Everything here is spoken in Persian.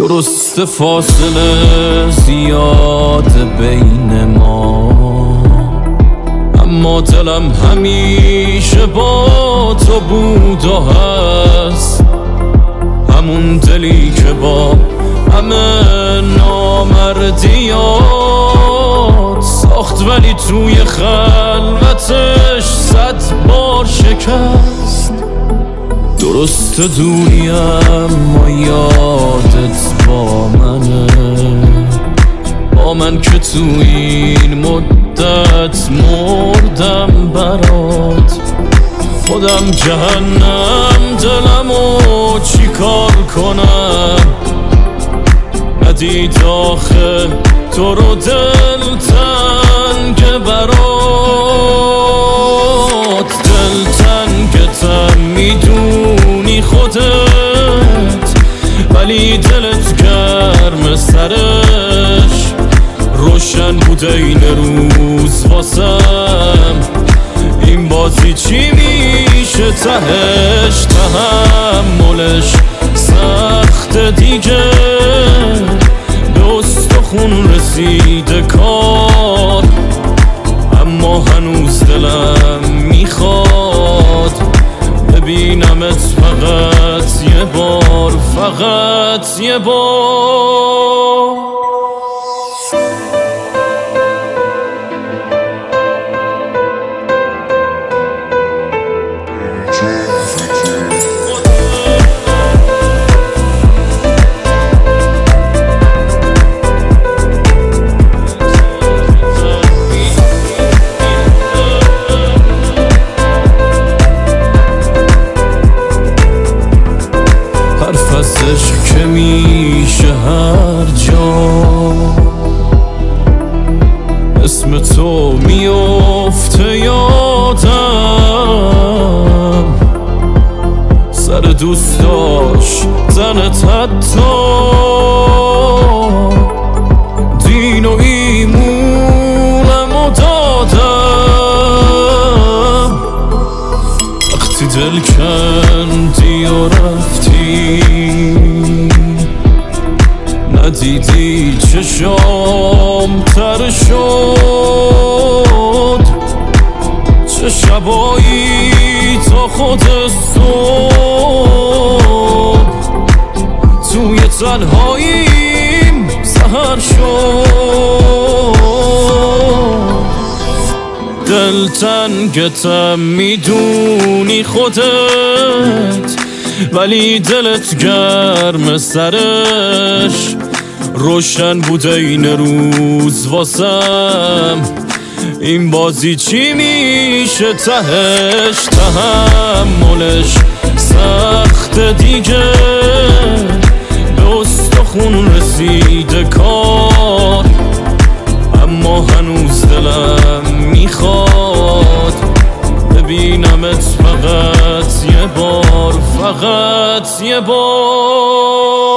درست فاصله زیاد بین ما، اما دلم همیشه با تو بود و هست. همون دلی که با همه نامردیات ساخت ولی توی خلوتش 100 بار شکست. درست دوریم اما یادت با منه، با من که تو این مدت مردم برات. خودم جهنم دلمو چی کار کنم، ندید آخه تو رو دلتنگ برات. دلتنگتم میدونی خودت، ولی دلت گرم سرش روشن بوده این روز واسم. این بازی چی میشه تهش، تحملش سخت دیگه، به استخون رسیده کار. اما هنوز دلم میخواد ببینمت فقط یه بار، فقط یه بار. که میشه هر جا اسم تو میفته یادم، سر دوست داشت زنت حتی دین و ایمونم و دادم. وقتی دل کندی و رفتی ندیدی چشام تر شد، چه شبایی تا خود صبح توی تنهاییم سحر شد. دلتنگتم میدونی خودت، ولی دلت گرم سرش روشن بوده این روز واسم. این بازی چی میشه تهش، تحملش سخت دیگه، به استخون رسیده کار. اما هنوز دلم میخواد ببینمت فقط یه بار، فقط یه بار.